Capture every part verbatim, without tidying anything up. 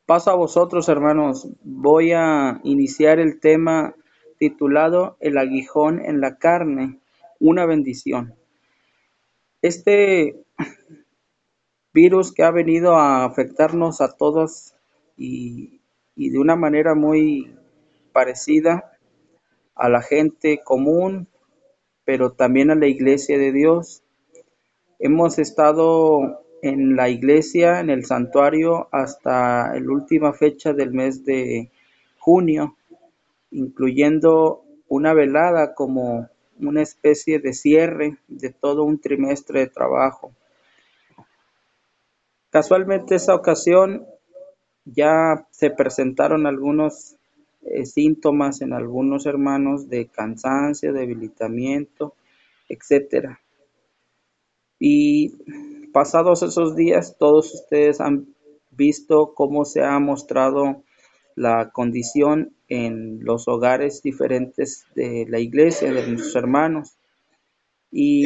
Paso a vosotros, hermanos. Voy a iniciar el tema titulado El aguijón en la carne, una bendición. Este virus que ha venido a afectarnos a todos y, y de una manera muy parecida a la gente común, pero también a la iglesia de Dios. Hemos estado en la iglesia, en el santuario, hasta la última fecha del mes de junio, incluyendo una velada como una especie de cierre de todo un trimestre de trabajo. Casualmente esa ocasión ya se presentaron algunos eh, síntomas en algunos hermanos de cansancio, debilitamiento, etcétera. Y pasados esos días, todos ustedes han visto cómo se ha mostrado la condición en los hogares diferentes de la iglesia, de nuestros hermanos. Y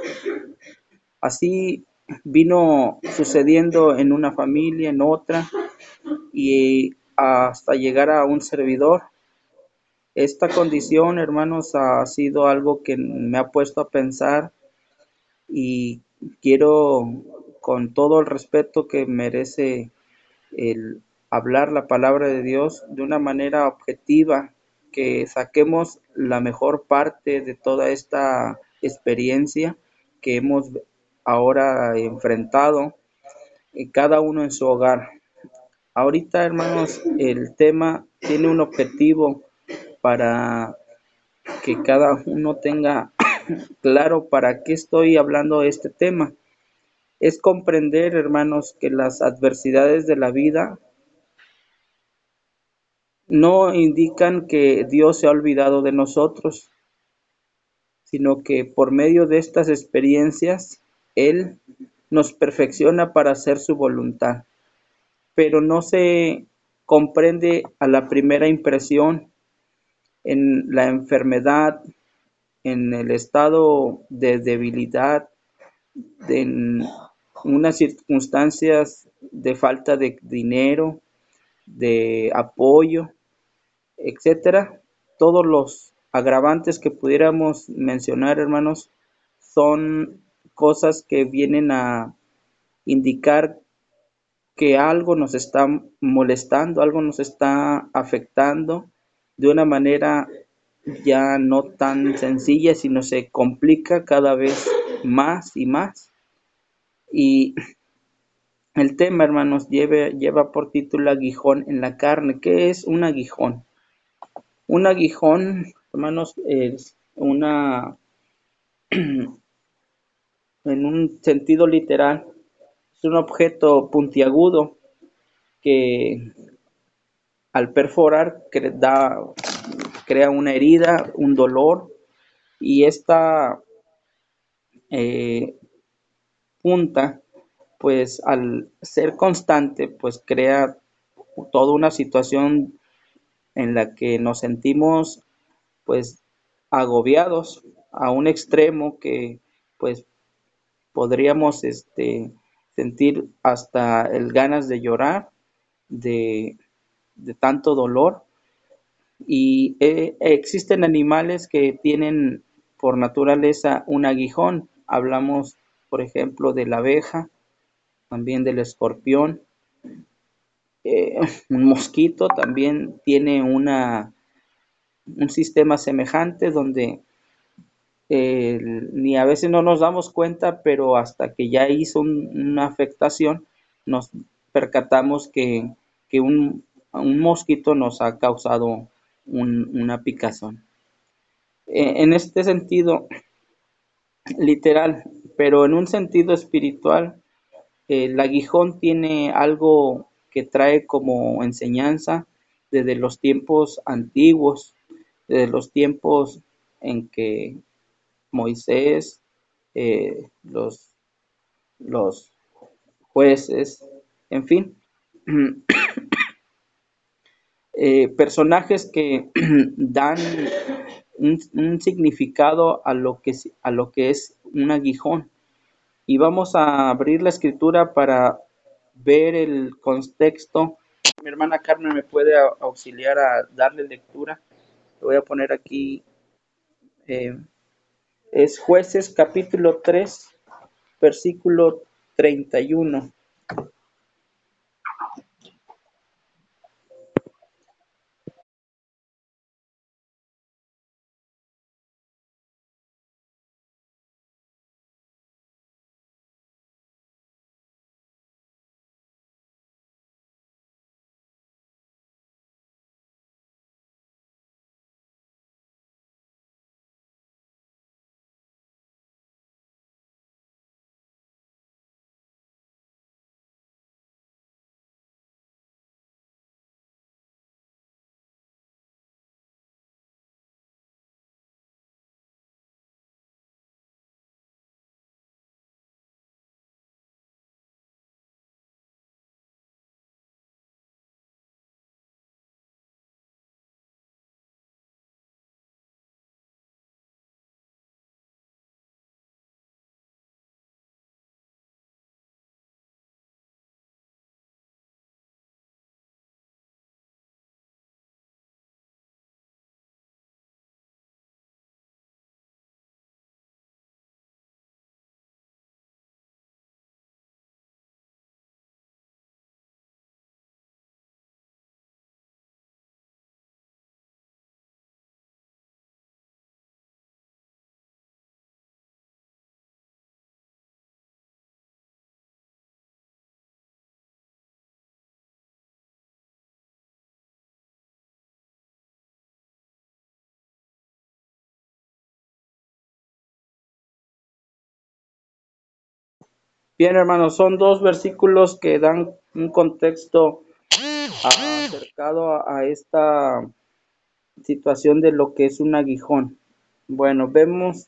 así vino sucediendo en una familia, en otra, y hasta llegar a un servidor. Esta condición, hermanos, ha sido algo que me ha puesto a pensar y quiero, con todo el respeto que merece el hablar la palabra de Dios de una manera objetiva, que saquemos la mejor parte de toda esta experiencia que hemos ahora enfrentado, eh, cada uno en su hogar. Ahorita, hermanos, el tema tiene un objetivo para que cada uno tenga claro para qué estoy hablando de este tema. Es comprender, hermanos, que las adversidades de la vida no indican que Dios se ha olvidado de nosotros, sino que por medio de estas experiencias, Él nos perfecciona para hacer su voluntad. Pero no se comprende a la primera impresión en la enfermedad, en el estado de debilidad, en unas circunstancias de falta de dinero, de apoyo, etcétera. Todos los agravantes que pudiéramos mencionar, hermanos, son cosas que vienen a indicar que algo nos está molestando, algo nos está afectando de una manera ya no tan sencilla, sino se complica cada vez más y más. Y el tema, hermanos, lleva, lleva por título aguijón en la carne. ¿Qué es un aguijón? Un aguijón, hermanos, es una, en un sentido literal, es un objeto puntiagudo que al perforar cre- da, crea una herida, un dolor, y esta eh, punta, pues al ser constante, pues crea toda una situación en la que nos sentimos pues agobiados a un extremo que pues podríamos este, sentir hasta el ganas de llorar, de, de tanto dolor. Y eh, existen animales que tienen por naturaleza un aguijón. Hablamos, por ejemplo, de la abeja, también del escorpión. Eh, un mosquito también tiene una, un sistema semejante donde eh, ni a veces no nos damos cuenta, pero hasta que ya hizo un- una afectación, nos percatamos que, que un, un mosquito nos ha causado un- una picazón. Eh, en este sentido literal, pero en un sentido espiritual, el aguijón tiene algo que trae como enseñanza desde los tiempos antiguos, desde los tiempos en que Moisés, eh, los, los jueces, en fin, eh, personajes que dan un, un significado a lo que, a lo que es un aguijón. Y vamos a abrir la escritura para ver el contexto Mi hermana Carmen me puede auxiliar a darle lectura. Lo voy a poner aquí. eh, es Jueces capítulo tres, versículo treinta y uno. Bien, hermanos, son dos versículos que dan un contexto acercado a, a esta situación de lo que es un aguijón. Bueno, vemos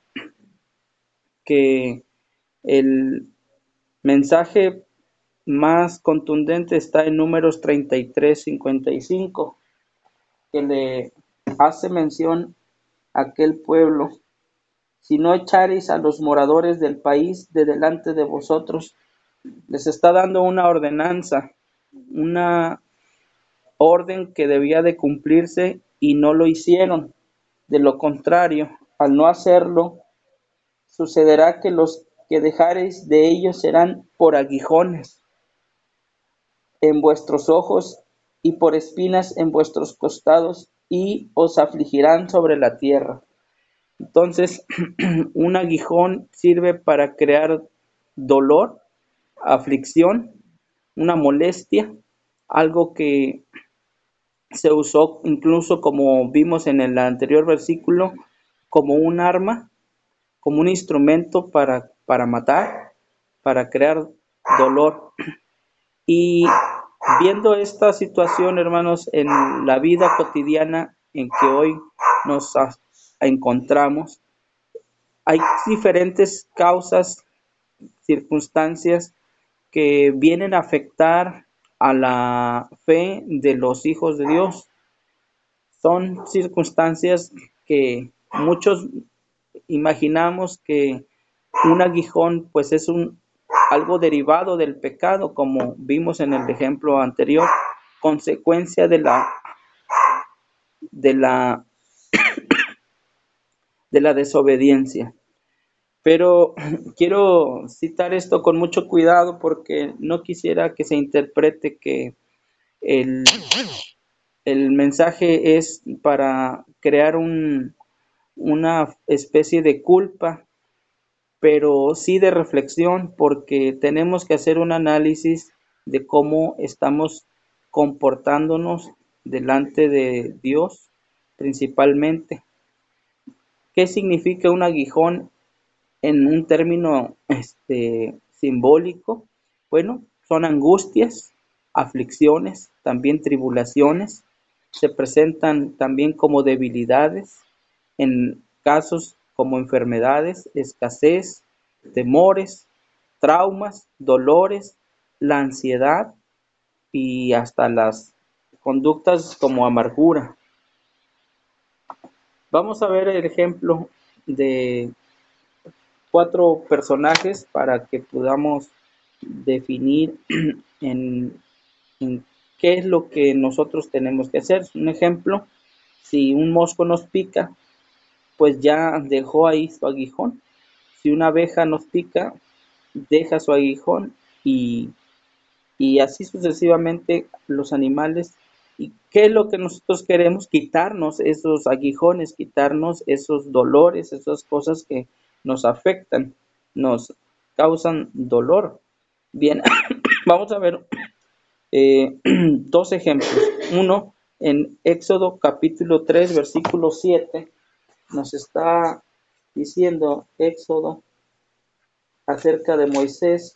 que el mensaje más contundente está en Números treinta y tres, cincuenta y cinco, que le hace mención a aquel pueblo: si no echareis a los moradores del país de delante de vosotros. Les está dando una ordenanza, una orden que debía de cumplirse y no lo hicieron. De lo contrario, al no hacerlo, sucederá que los que dejareis de ellos serán por aguijones en vuestros ojos y por espinas en vuestros costados, y os afligirán sobre la tierra. Entonces, un aguijón sirve para crear dolor, aflicción, una molestia, algo que se usó incluso, como vimos en el anterior versículo, como un arma, como un instrumento para, para matar, para crear dolor. Y viendo esta situación, hermanos, en la vida cotidiana en que hoy nos a- encontramos, hay diferentes causas, circunstancias que vienen a afectar a la fe de los hijos de Dios. Son circunstancias que muchos imaginamos que un aguijón pues es un algo derivado del pecado, como vimos en el ejemplo anterior, consecuencia de la de la de la desobediencia. Pero quiero citar esto con mucho cuidado porque no quisiera que se interprete que el, el mensaje es para crear un, una especie de culpa, pero sí de reflexión, porque tenemos que hacer un análisis de cómo estamos comportándonos delante de Dios principalmente. ¿Qué significa un aguijón en un término este, simbólico? Bueno, son angustias, aflicciones, también tribulaciones, se presentan también como debilidades, en casos como enfermedades, escasez, temores, traumas, dolores, la ansiedad y hasta las conductas como amargura. Vamos a ver el ejemplo de cuatro personajes para que podamos definir en, en ¿qué es lo que nosotros tenemos que hacer? Un ejemplo, si un mosco nos pica, pues ya dejó ahí su aguijón. Si una abeja nos pica, deja su aguijón y, y así sucesivamente los animales. ¿Y qué es lo que nosotros queremos? Quitarnos esos aguijones, quitarnos esos dolores, esas cosas que nos afectan, nos causan dolor. Bien, vamos a ver eh, dos ejemplos. Uno, en Éxodo capítulo tres, versículo siete, nos está diciendo Éxodo acerca de Moisés,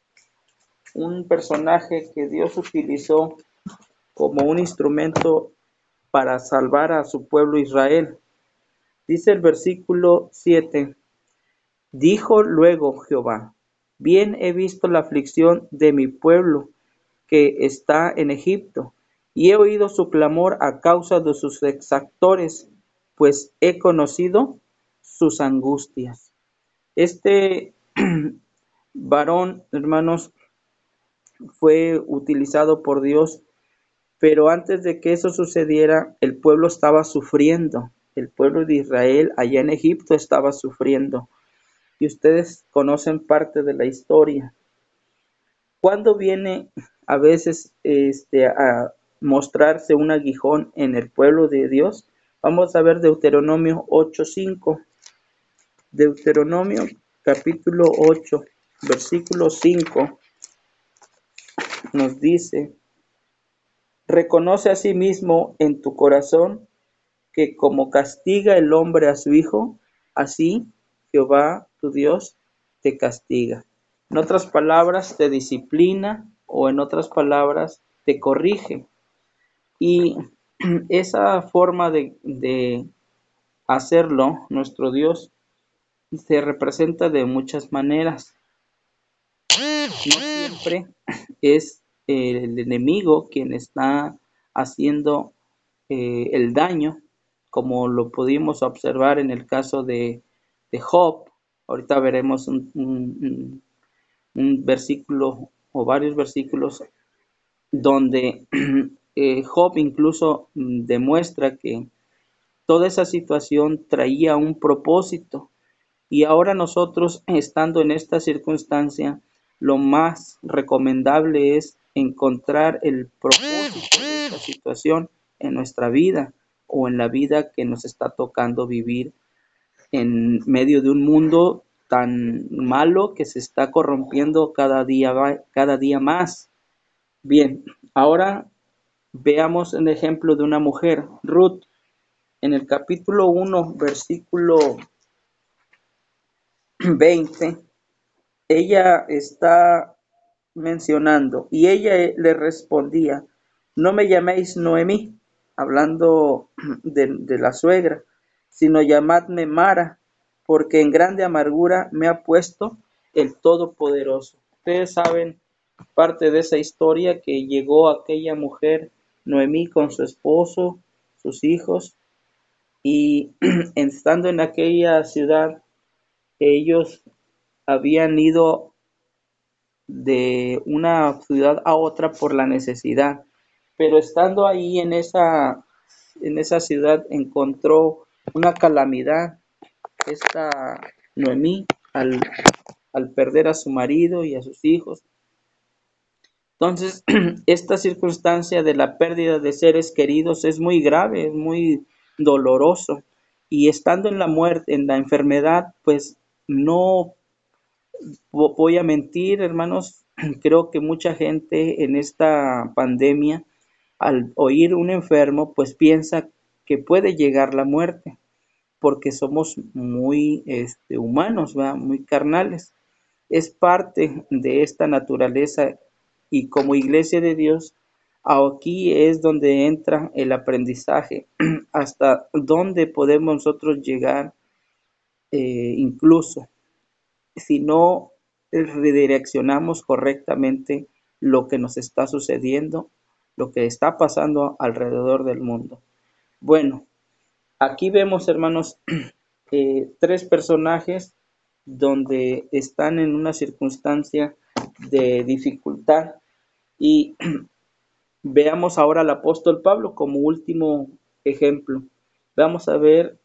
un personaje que Dios utilizó como un instrumento para salvar a su pueblo Israel. Dice el versículo siete, dijo luego Jehová, bien he visto la aflicción de mi pueblo que está en Egipto, y he oído su clamor a causa de sus exactores, pues he conocido sus angustias. Este varón, hermanos, fue utilizado por Dios, pero antes de que eso sucediera, el pueblo estaba sufriendo. El pueblo de Israel allá en Egipto estaba sufriendo. Y ustedes conocen parte de la historia. ¿Cuándo viene a veces este, a mostrarse un aguijón en el pueblo de Dios? Vamos a ver Deuteronomio ocho cinco. Deuteronomio capítulo ocho, versículo cinco, nos dice, reconoce a sí mismo en tu corazón que como castiga el hombre a su hijo, así Jehová tu Dios te castiga. En otras palabras, te disciplina o en otras palabras, te corrige. Y esa forma de, de hacerlo, nuestro Dios, se representa de muchas maneras. No siempre es el enemigo quien está haciendo eh, el daño, como lo pudimos observar en el caso de, de Job. Ahorita veremos un, un, un versículo o varios versículos donde eh, Job incluso mm, demuestra que toda esa situación traía un propósito. Y ahora nosotros, estando en esta circunstancia, lo más recomendable es encontrar el propósito de esta situación en nuestra vida o en la vida que nos está tocando vivir en medio de un mundo tan malo que se está corrompiendo cada día, cada día más. Bien, ahora veamos el ejemplo de una mujer, Ruth, en el capítulo uno, versículo veinte. Ella está mencionando, y ella le respondía, no me llaméis Noemí, hablando de, de la suegra, sino llamadme Mara, porque en grande amargura me ha puesto el Todopoderoso. Ustedes saben parte de esa historia que llegó aquella mujer, Noemí, con su esposo, sus hijos, y estando en aquella ciudad, ellos habían ido de una ciudad a otra por la necesidad, pero estando ahí en esa, en esa ciudad encontró una calamidad, esta Noemí, al, al perder a su marido y a sus hijos. Entonces, esta circunstancia de la pérdida de seres queridos es muy grave, es muy doloroso, y estando en la muerte, en la enfermedad, pues no voy a mentir, hermanos. Creo que mucha gente en esta pandemia, al oír un enfermo, pues piensa que puede llegar la muerte, porque somos muy este, humanos, ¿verdad? Muy carnales. Es parte de esta naturaleza, y como iglesia de Dios, aquí es donde entra el aprendizaje, hasta dónde podemos nosotros llegar, eh, incluso si no redireccionamos correctamente lo que nos está sucediendo, lo que está pasando alrededor del mundo. Bueno, aquí vemos, hermanos, eh, tres personajes donde están en una circunstancia de dificultad, y Veamos ahora al apóstol Pablo como último ejemplo. Vamos a ver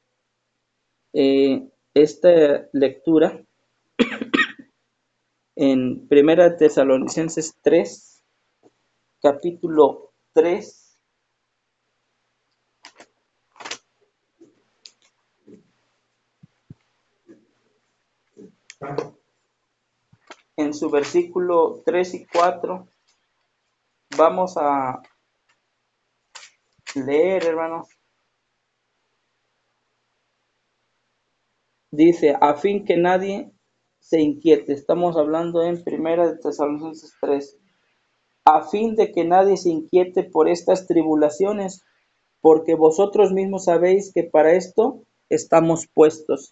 eh, esta lectura en Primera de Tesalonicenses tres, capítulo tres, en su versículo tres y cuatro. Vamos a leer, hermanos. Dice, a fin que nadie se inquiete. Estamos hablando en Primera de Tesalonicenses tres. A fin de que nadie se inquiete por estas tribulaciones, porque vosotros mismos sabéis que para esto estamos puestos.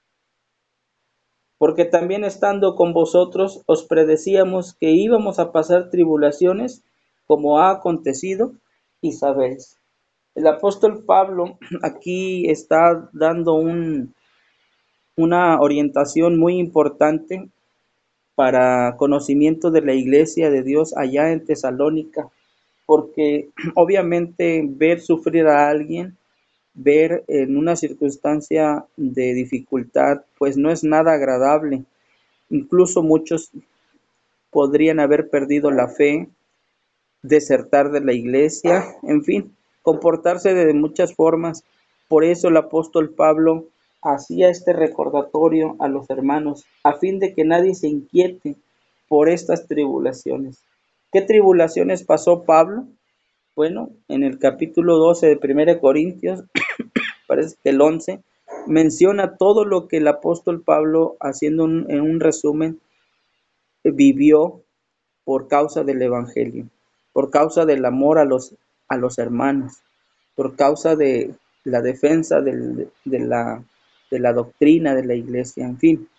Porque también estando con vosotros os predecíamos que íbamos a pasar tribulaciones, como ha acontecido, y sabéis. El apóstol Pablo aquí está dando un, una orientación muy importante para conocimiento de la iglesia de Dios allá en Tesalónica, porque obviamente ver sufrir a alguien, ver en una circunstancia de dificultad, pues no es nada agradable. Incluso muchos podrían haber perdido la fe, desertar de la iglesia, en fin, comportarse de muchas formas. Por eso el apóstol Pablo hacía este recordatorio a los hermanos, a fin de que nadie se inquiete por estas tribulaciones. ¿Qué tribulaciones pasó Pablo? Bueno, en el capítulo doce de Primera de Corintios, parece que el once, menciona todo lo que el apóstol Pablo, haciendo un, en un resumen, vivió por causa del evangelio, por causa del amor a los, a los hermanos, por causa de la defensa del, de, la, de la doctrina de la iglesia, en fin.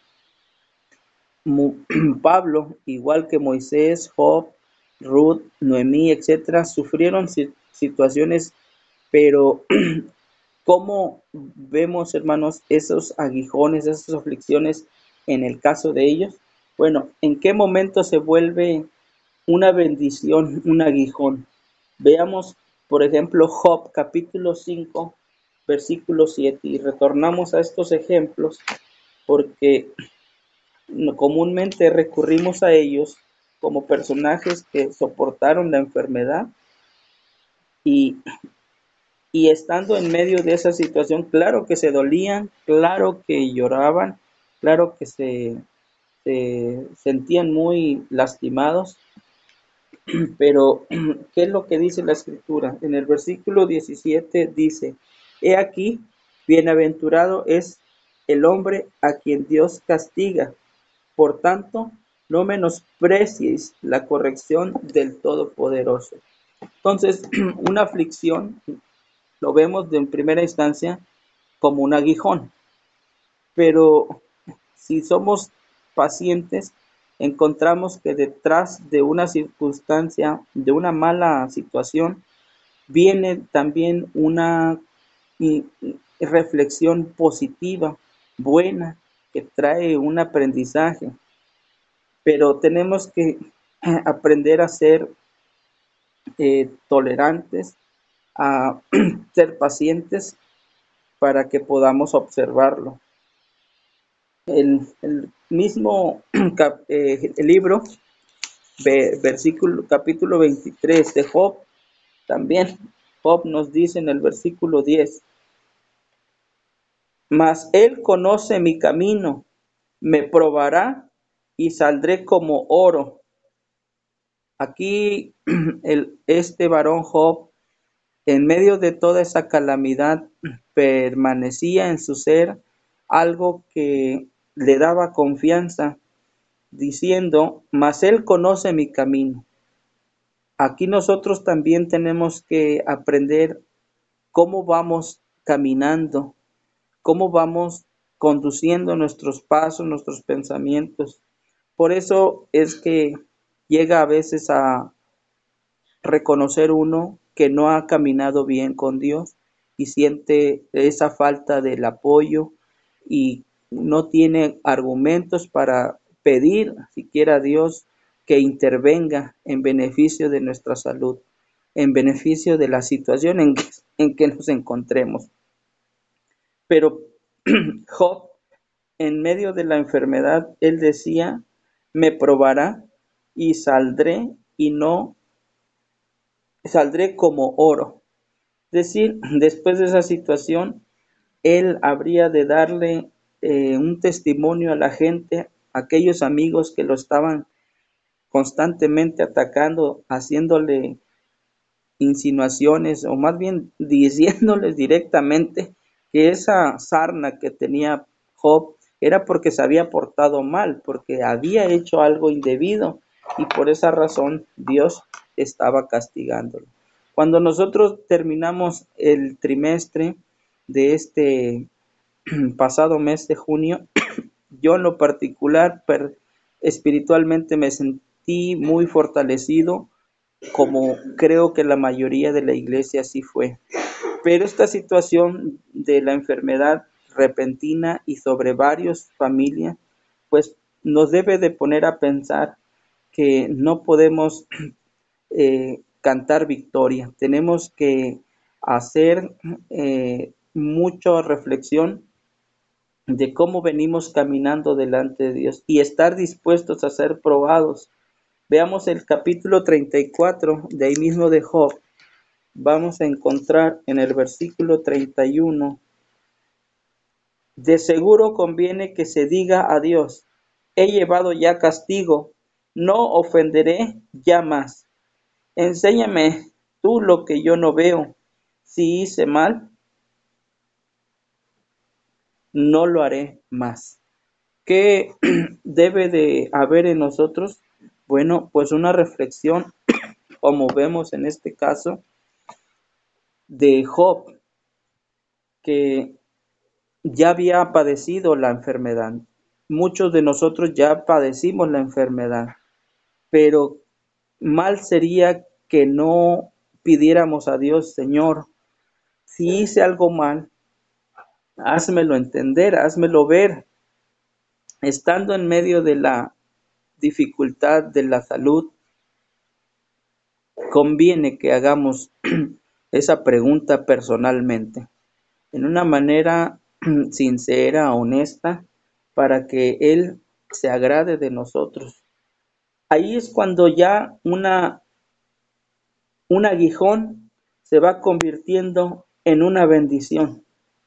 Pablo, igual que Moisés, Job, Ruth, Noemí, etcétera, sufrieron situaciones, pero ¿cómo vemos, hermanos, esos aguijones, esas aflicciones en el caso de ellos? Bueno, ¿en qué momento se vuelve una bendición, un aguijón? Veamos, por ejemplo, Job capítulo cinco, versículo siete, y retornamos a estos ejemplos porque comúnmente recurrimos a ellos como personajes que soportaron la enfermedad y, y estando en medio de esa situación, claro que se dolían, claro que lloraban, claro que se, se sentían muy lastimados, pero ¿qué es lo que dice la escritura? En el versículo diecisiete dice, he aquí, bienaventurado es el hombre a quien Dios castiga. Por tanto, no menosprecies la corrección del Todopoderoso. Entonces, una aflicción lo vemos de en primera instancia como un aguijón, pero si somos pacientes, encontramos que detrás de una circunstancia, de una mala situación, viene también una reflexión positiva, buena, que trae un aprendizaje. Pero tenemos que aprender a ser eh, tolerantes, a ser pacientes para que podamos observarlo. El, el mismo cap, eh, el libro, ve, versículo, capítulo veintitrés de Job, también Job nos dice en el versículo diez, mas él conoce mi camino, me probará y saldré como oro. Aquí el, este varón Job, en medio de toda esa calamidad, permanecía en su ser algo que le daba confianza, diciendo, mas él conoce mi camino. Aquí nosotros también tenemos que aprender cómo vamos caminando, cómo vamos conduciendo nuestros pasos, nuestros pensamientos. Por eso es que llega a veces a reconocer uno que no ha caminado bien con Dios y siente esa falta del apoyo y no tiene argumentos para pedir siquiera a Dios que intervenga en beneficio de nuestra salud, en beneficio de la situación en que, en que nos encontremos. Pero Job, en medio de la enfermedad, él decía, me probará y saldré y no saldré como oro. Es decir, después de esa situación, él habría de darle eh, un testimonio a la gente, a aquellos amigos que lo estaban constantemente atacando, haciéndole insinuaciones o más bien diciéndoles directamente que esa sarna que tenía Job era porque se había portado mal, porque había hecho algo indebido y por esa razón Dios estaba castigándolo. Cuando nosotros terminamos el trimestre de este pasado mes de junio, yo en lo particular per, espiritualmente me sentí muy fortalecido, como creo que la mayoría de la iglesia así fue. Pero esta situación de la enfermedad repentina y sobre varias familias, pues nos debe de poner a pensar que no podemos eh, cantar victoria. Tenemos que hacer eh, mucha reflexión de cómo venimos caminando delante de Dios y estar dispuestos a ser probados. Veamos el capítulo treinta y cuatro de ahí mismo de Job. Vamos a encontrar en el versículo treinta y uno, de seguro conviene que se diga a Dios, he llevado ya castigo, no ofenderé ya más. Enséñame tú lo que yo no veo. Si hice mal, no lo haré más. ¿Qué debe de haber en nosotros? Bueno, pues una reflexión, como vemos en este caso, de Job, que ya había padecido la enfermedad. Muchos de nosotros ya padecimos la enfermedad, pero mal sería que no pidiéramos a Dios, Señor, si hice algo mal, házmelo entender, házmelo ver. Estando en medio de la dificultad de la salud, conviene que hagamos esa pregunta personalmente, en una manera sincera, honesta, para que Él se agrade de nosotros. Ahí es cuando ya una, un aguijón se va convirtiendo en una bendición.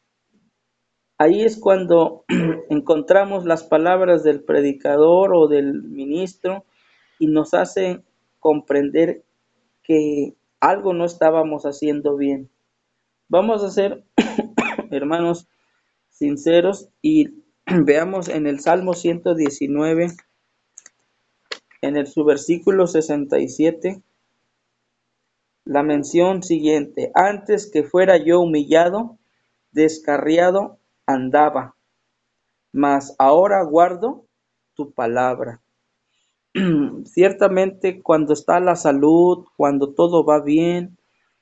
Ahí es cuando encontramos las palabras del predicador o del ministro y nos hace comprender que algo no estábamos haciendo bien. Vamos a ser, hermanos, sinceros y veamos en el Salmo ciento diecinueve, en el su versículo sesenta y siete, la mención siguiente: antes que fuera yo humillado, descarriado andaba, mas ahora guardo tu palabra. Ciertamente, cuando está la salud, cuando todo va bien,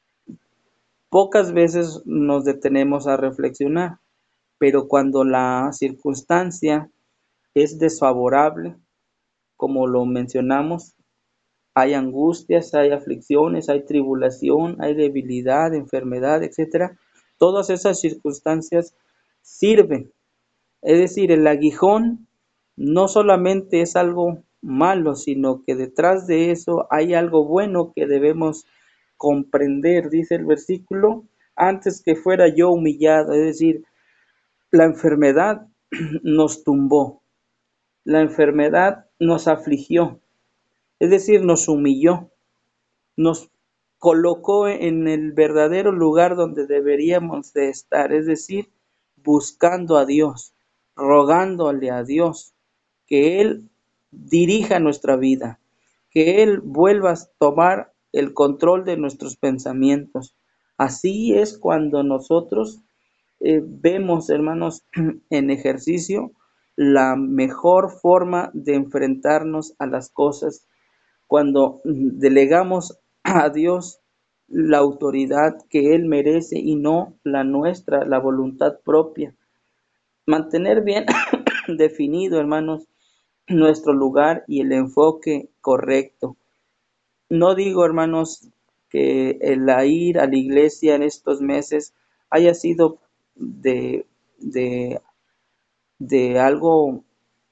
pocas veces nos detenemos a reflexionar, pero cuando la circunstancia es desfavorable, como lo mencionamos, hay angustias, hay aflicciones, hay tribulación, hay debilidad, enfermedad, etcétera. Todas esas circunstancias sirven. Es decir, el aguijón no solamente es algo malo, sino que detrás de eso hay algo bueno que debemos comprender. Dice el versículo, antes que fuera yo humillado, es decir, la enfermedad nos tumbó, la enfermedad nos afligió, es decir, nos humilló, nos colocó en el verdadero lugar donde deberíamos de estar, es decir, buscando a Dios, rogándole a Dios que Él dirija nuestra vida, que Él vuelva a tomar el control de nuestros pensamientos. Así es cuando nosotros eh, vemos, hermanos, en ejercicio la mejor forma de enfrentarnos a las cosas, cuando delegamos a Dios la autoridad que Él merece y no la nuestra, la voluntad propia. Mantener bien definido, hermanos, nuestro lugar y el enfoque correcto. No digo, hermanos, que el ir a la iglesia en estos meses haya sido de, de, de algo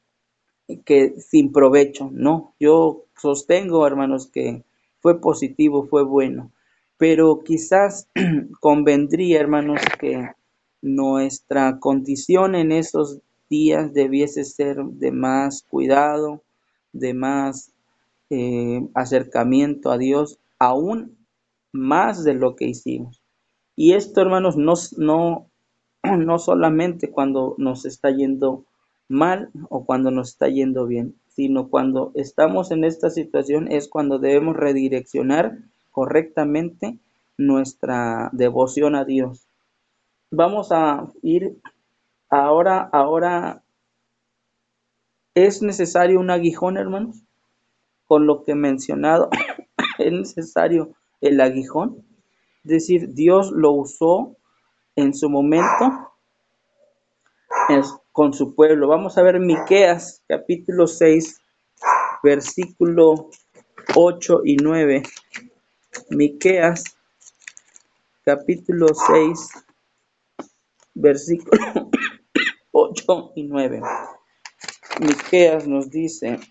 que sin provecho, no. Yo sostengo, hermanos, que fue positivo, fue bueno, pero quizás convendría, hermanos, que nuestra condición en esos días debiese ser de más cuidado, de más eh, acercamiento a Dios, aún más de lo que hicimos. Y esto, hermanos, no, no, no solamente cuando nos está yendo mal o cuando nos está yendo bien, sino cuando estamos en esta situación es cuando debemos redireccionar correctamente nuestra devoción a Dios. Vamos a ir ahora, ahora, ¿es necesario un aguijón, hermanos? Con lo que he mencionado, ¿es necesario el aguijón? Es decir, Dios lo usó en su momento es con su pueblo. Vamos a ver Miqueas capítulo seis, versículo ocho y nueve. Miqueas capítulo seis, versículo ocho y nueve. Miqueas nos dice: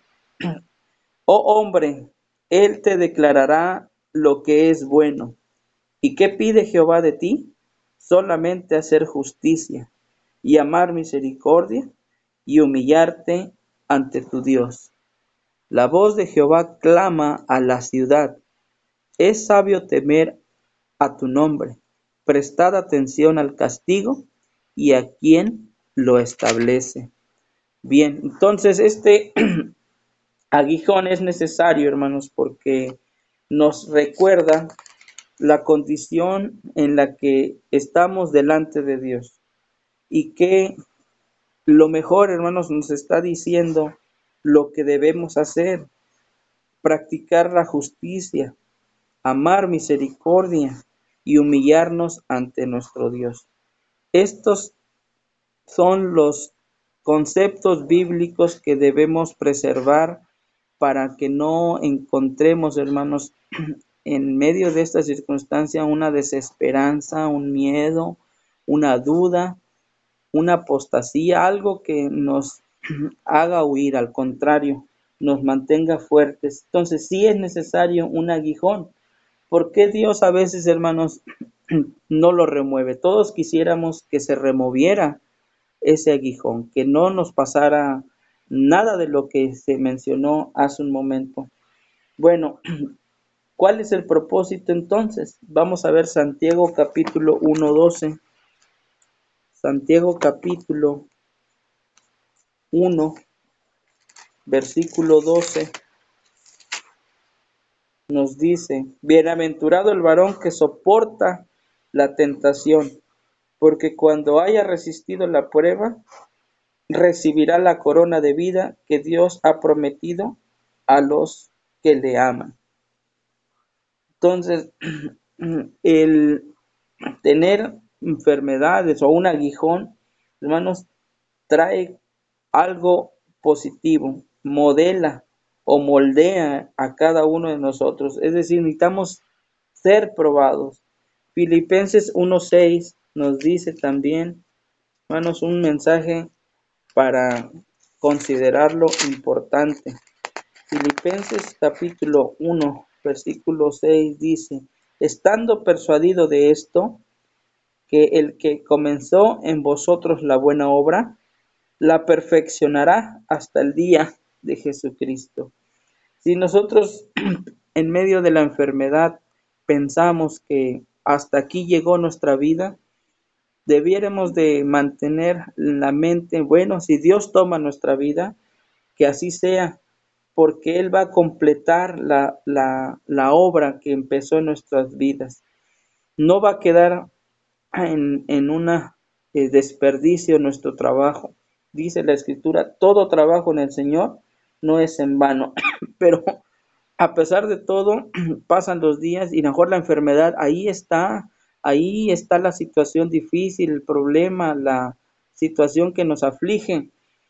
Oh hombre, él te declarará lo que es bueno. ¿Y qué pide Jehová de ti? Solamente hacer justicia y amar misericordia y humillarte ante tu Dios. La voz de Jehová clama a la ciudad. Es sabio temer a tu nombre. Prestad atención al castigo y a quien lo establece. Bien, entonces este aguijón es necesario, hermanos, porque nos recuerda la condición en la que estamos delante de Dios y que lo mejor, hermanos, nos está diciendo lo que debemos hacer: practicar la justicia, amar misericordia y humillarnos ante nuestro Dios. Estos son los conceptos bíblicos que debemos preservar para que no encontremos, hermanos, en medio de esta circunstancia una desesperanza, un miedo, una duda, una apostasía, algo que nos haga huir. Al contrario, nos mantenga fuertes. Entonces sí es necesario un aguijón. ¿Por qué Dios a veces, hermanos, no lo remueve? Todos quisiéramos que se removiera ese aguijón, que no nos pasara nada de lo que se mencionó hace un momento. Bueno, ¿cuál es el propósito entonces? Vamos a ver Santiago capítulo uno, doce. Santiago capítulo uno, versículo doce. Nos dice: Bienaventurado el varón que soporta la tentación, porque cuando haya resistido la prueba, recibirá la corona de vida que Dios ha prometido a los que le aman. Entonces, el tener enfermedades o un aguijón, hermanos, trae algo positivo, modela o moldea a cada uno de nosotros. Es decir, necesitamos ser probados. Filipenses uno seis nos dice también, hermanos, un mensaje para considerarlo importante. Filipenses capítulo uno, versículo seis dice: estando persuadido de esto, que el que comenzó en vosotros la buena obra, la perfeccionará hasta el día de Jesucristo. Si nosotros en medio de la enfermedad pensamos que hasta aquí llegó nuestra vida, debiéramos de mantener la mente, bueno, si Dios toma nuestra vida, que así sea, porque Él va a completar la, la, la obra que empezó en nuestras vidas. No va a quedar en, en un eh, desperdicio nuestro trabajo. Dice la Escritura: todo trabajo en el Señor no es en vano. Pero a pesar de todo, pasan los días y mejor la enfermedad, ahí está, ahí está la situación difícil, el problema, la situación que nos aflige.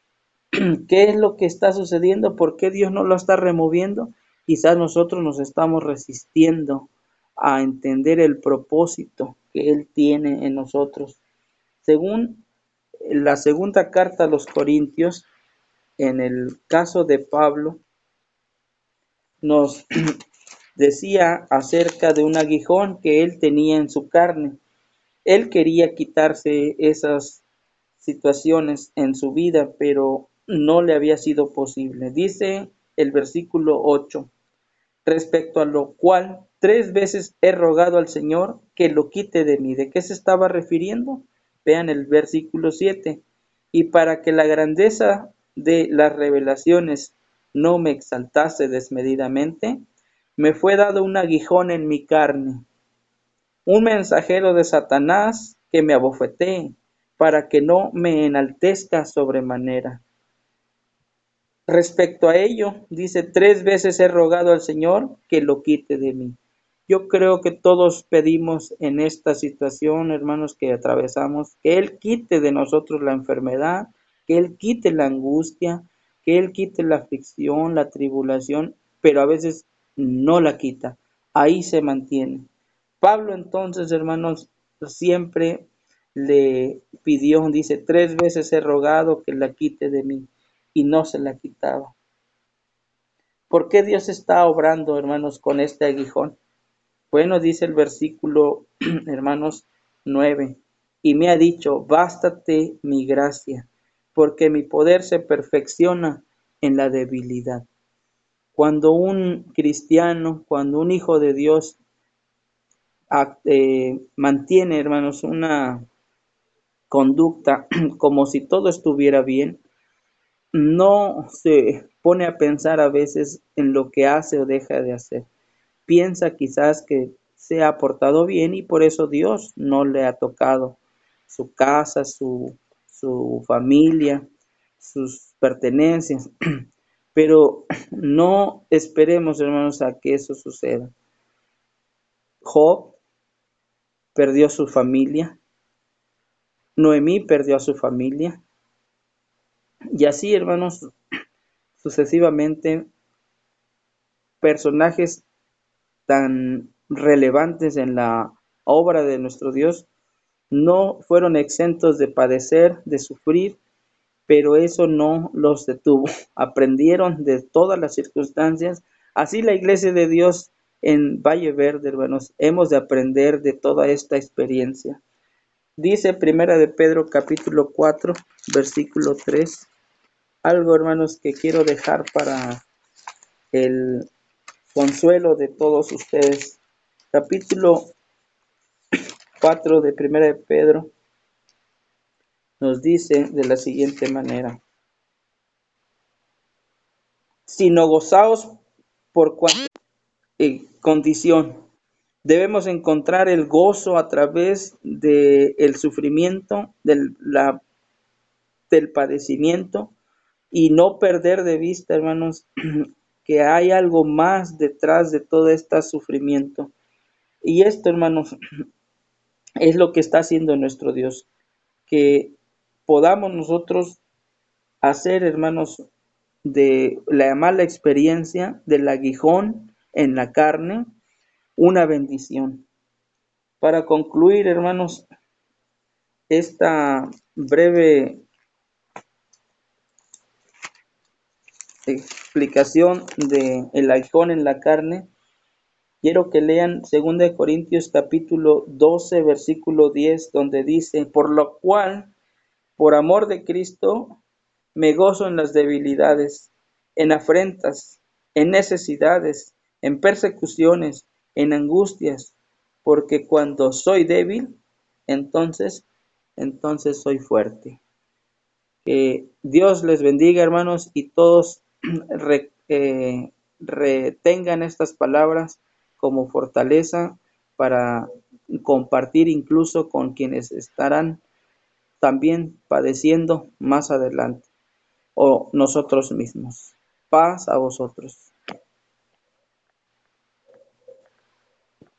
¿Qué es lo que está sucediendo? ¿Por qué Dios no lo está removiendo? Quizás nosotros nos estamos resistiendo a entender el propósito que Él tiene en nosotros. Según la segunda carta a los Corintios, en el caso de Pablo, nos decía acerca de un aguijón que él tenía en su carne. Él quería quitarse esas situaciones en su vida, pero no le había sido posible. Dice el versículo ocho, respecto a lo cual tres veces he rogado al Señor que lo quite de mí. ¿De qué se estaba refiriendo? Vean el versículo siete. Y para que la grandeza de las revelaciones no me exaltase desmedidamente, me fue dado un aguijón en mi carne, un mensajero de Satanás que me abofetee, para que no me enaltezca sobremanera. Respecto a ello, dice, tres veces he rogado al Señor que lo quite de mí. Yo creo que todos pedimos en esta situación, hermanos, que atravesamos, que Él quite de nosotros la enfermedad, que Él quite la angustia, que Él quite la aflicción, la tribulación, pero a veces no la quita. Ahí se mantiene. Pablo entonces, hermanos, siempre le pidió, dice, tres veces he rogado que la quite de mí, y no se la quitaba. ¿Por qué Dios está obrando, hermanos, con este aguijón? Bueno, dice el versículo, hermanos, nueve, y me ha dicho, bástate mi gracia, porque mi poder se perfecciona en la debilidad. Cuando un cristiano, cuando un hijo de Dios eh, mantiene, hermanos, una conducta como si todo estuviera bien, no se pone a pensar a veces en lo que hace o deja de hacer. Piensa quizás que se ha portado bien y por eso Dios no le ha tocado su casa, su, su familia, sus pertenencias. Pero no esperemos, hermanos, a que eso suceda. Job perdió su familia, Noemí perdió a su familia, y así, hermanos, sucesivamente, personajes tan relevantes en la obra de nuestro Dios no fueron exentos de padecer, de sufrir, pero eso no los detuvo. Aprendieron de todas las circunstancias. Así la iglesia de Dios en Valle Verde, hermanos, hemos de aprender de toda esta experiencia. Dice Primera de Pedro capítulo cuatro, versículo tres, algo, hermanos, que quiero dejar para el consuelo de todos ustedes. Capítulo cuatro de Primera de Pedro nos dice de la siguiente manera: sino gozaos por cuanto eh, condición. Debemos encontrar el gozo a través del sufrimiento, del, la, del padecimiento, y no perder de vista, hermanos, que hay algo más detrás de todo este sufrimiento. Y esto, hermanos, es lo que está haciendo nuestro Dios, que podamos nosotros hacer, hermanos, de la mala experiencia del aguijón en la carne una bendición. Para concluir, hermanos, esta breve explicación de el aguijón en la carne, quiero que lean segunda de Corintios capítulo doce, versículo diez, donde dice, por lo cual, por amor de Cristo, me gozo en las debilidades, en afrentas, en necesidades, en persecuciones, en angustias, porque cuando soy débil, entonces, entonces soy fuerte. Que Dios les bendiga, hermanos, y todos re, eh, retengan estas palabras como fortaleza para compartir incluso con quienes estarán también padeciendo más adelante, o nosotros mismos. Paz a vosotros.